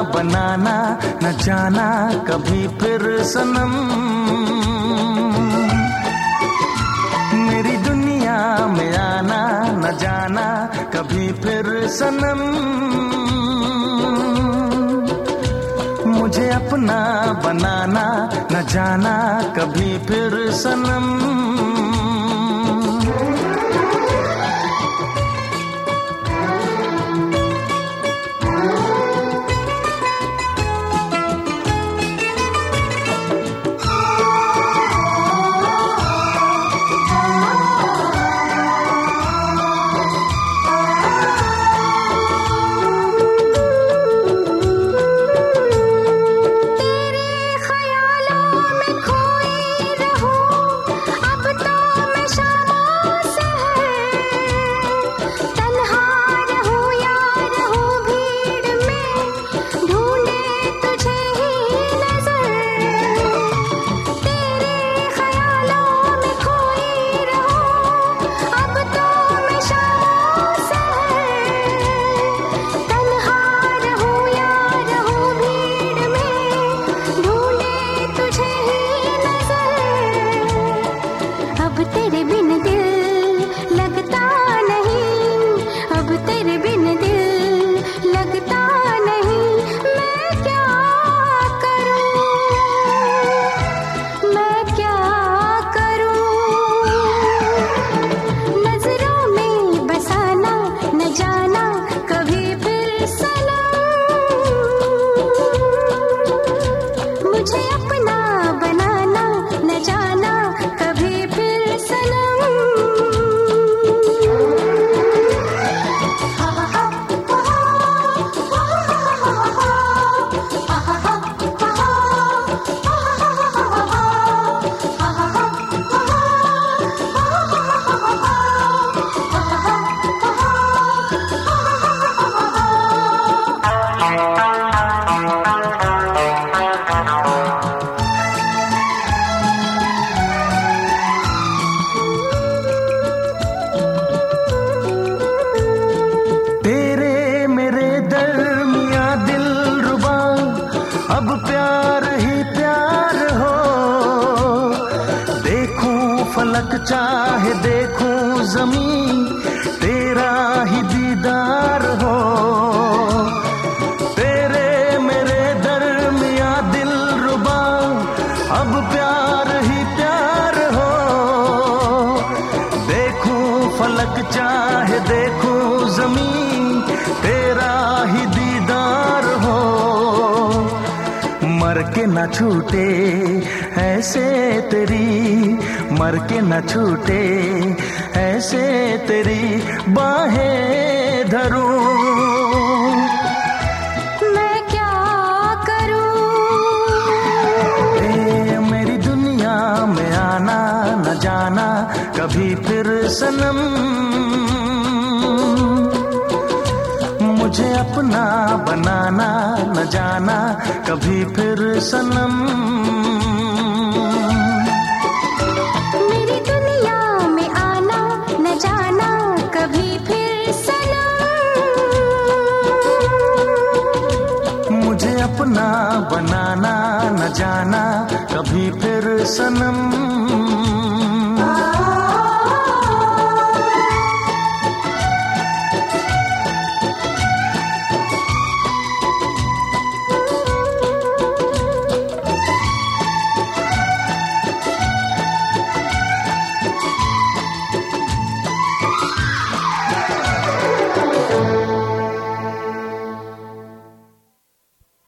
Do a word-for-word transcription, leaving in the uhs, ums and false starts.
बनाना न जाना कभी फिर सनम। मेरी दुनिया में आना न जाना कभी फिर सनम। मुझे अपना बनाना न जाना कभी फिर सनम। अब प्यार ही प्यार हो। देखूं फलक चाहे देखूं ज़मीं, तेरा ही दीदार हो। तेरे मेरे दरमियां दिलरुबा, अब प्यार ही प्यार हो। देखूं फलक चाहे देखूं ज़मीं, तेरा ही दीदार हो। मर के न छूटे ऐसे तेरी, मर के न छूटे ऐसे तेरी बाहें धरूं। मैं क्या करूं? ए मेरी दुनिया में आना न जाना कभी फिर सनम। मुझे अपना बनाना न जाना कभी फिर सनम। मेरी दुनिया में आना न जाना कभी फिर सनम। मुझे अपना बनाना न जाना कभी फिर सनम।